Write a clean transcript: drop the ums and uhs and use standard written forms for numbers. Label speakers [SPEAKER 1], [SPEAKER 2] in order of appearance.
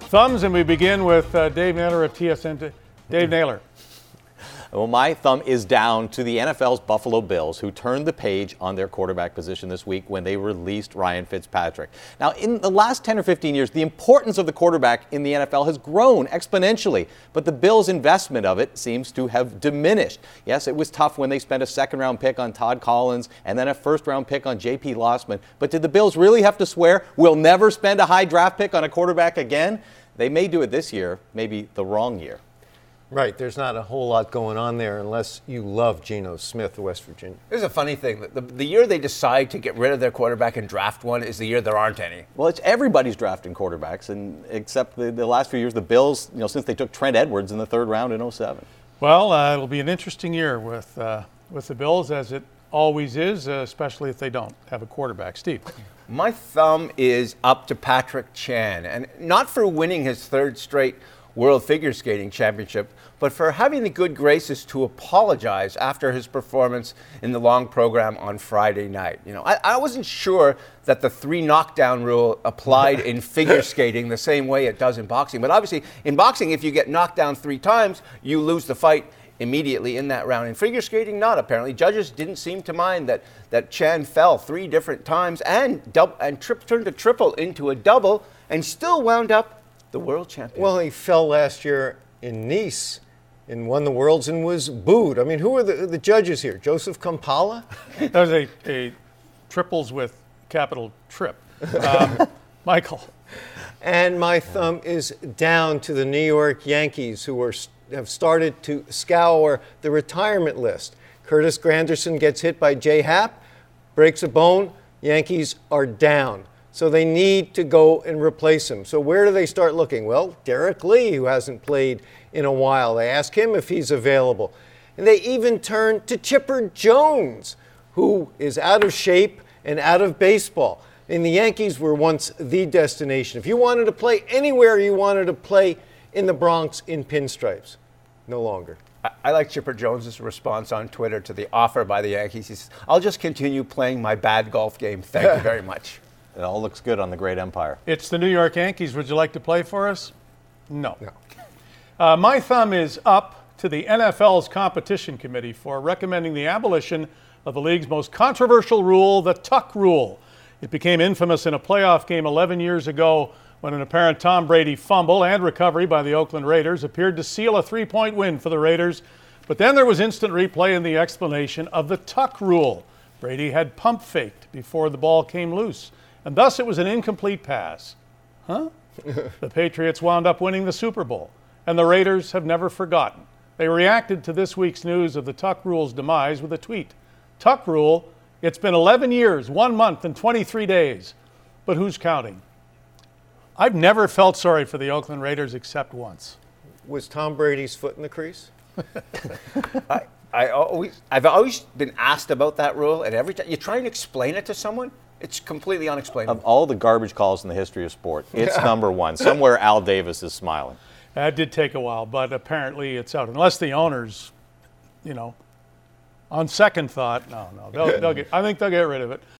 [SPEAKER 1] Thumbs, and we begin with Dave Naylor of TSN. Dave Naylor.
[SPEAKER 2] Well, my thumb is down to the NFL's Buffalo Bills, who turned the page on their quarterback position this week when they released Ryan Fitzpatrick. Now, in the last 10 or 15 years, the importance of the quarterback in the NFL has grown exponentially, but the Bills' investment of it seems to have diminished. Yes, it was tough when they spent a second-round pick on Todd Collins and then a first-round pick on J.P. Lossman, but did the Bills really have to swear we'll never spend a high draft pick on a quarterback again? They may do it this year, maybe the wrong year.
[SPEAKER 3] Right, there's not a whole lot going on there unless you love Geno Smith of West Virginia.
[SPEAKER 4] Here's a funny thing. The year they decide to get rid of their quarterback and draft one is the year there aren't any.
[SPEAKER 2] Well, it's everybody's drafting quarterbacks, and except the last few years, the Bills, since they took Trent Edwards in the third round in 2007.
[SPEAKER 1] Well, it'll be an interesting year with the Bills, as it always is, especially if they don't have a quarterback. Steve.
[SPEAKER 4] My thumb is up to Patrick Chan, and not for winning his third straight World Figure Skating Championship, but for having the good graces to apologize after his performance in the long program on Friday night. I wasn't sure that the 3 knockdown rule applied in figure skating the same way it does in boxing. But obviously, in boxing, if you get knocked down 3 times, you lose the fight immediately in that round. In figure skating, not apparently. Judges didn't seem to mind that Chan fell 3 different times and turned a triple into a double and still wound up the world champion.
[SPEAKER 3] Well, he fell last year in Nice and won the Worlds and was booed. I mean, who are the judges here? Joseph Kampala?
[SPEAKER 1] That was a triples with capital trip. Michael.
[SPEAKER 3] And my thumb is down to the New York Yankees, who have started to scour the retirement list. Curtis Granderson gets hit by J. Happ, breaks a bone, Yankees are down. So they need to go and replace him. So where do they start looking? Well, Derek Lee, who hasn't played in a while. They ask him if he's available. And they even turn to Chipper Jones, who is out of shape and out of baseball. And the Yankees were once the destination. If you wanted to play anywhere, you wanted to play in the Bronx in pinstripes. No longer.
[SPEAKER 4] I like Chipper Jones' response on Twitter to the offer by the Yankees. He says, "I'll just continue playing my bad golf game. Thank you very much."
[SPEAKER 2] It all looks good on the great empire.
[SPEAKER 1] It's the New York Yankees. Would you like to play for us? No. My thumb is up to the NFL's competition committee for recommending the abolition of the league's most controversial rule, the tuck rule. It became infamous in a playoff game 11 years ago when an apparent Tom Brady fumble and recovery by the Oakland Raiders appeared to seal a 3-point win for the Raiders. But then there was instant replay and the explanation of the tuck rule. Brady had pump faked before the ball came loose, and thus it was an incomplete pass. The Patriots wound up winning the Super Bowl, and the Raiders have never forgotten. They reacted to this week's news of the tuck rule's demise with a tweet. Tuck rule, it's been 11 years, 1 month, and 23 days. But who's counting? I've never felt sorry for the Oakland Raiders except once.
[SPEAKER 3] Was Tom Brady's foot in the crease?
[SPEAKER 4] I've always been asked about that rule, and every time you try and explain it to someone, it's completely unexplainable.
[SPEAKER 2] Of all the garbage calls in the history of sport, it's number one. Somewhere Al Davis is smiling.
[SPEAKER 1] That did take a while, but apparently it's out. Unless the owners, on second thought, no, I think they'll get rid of it.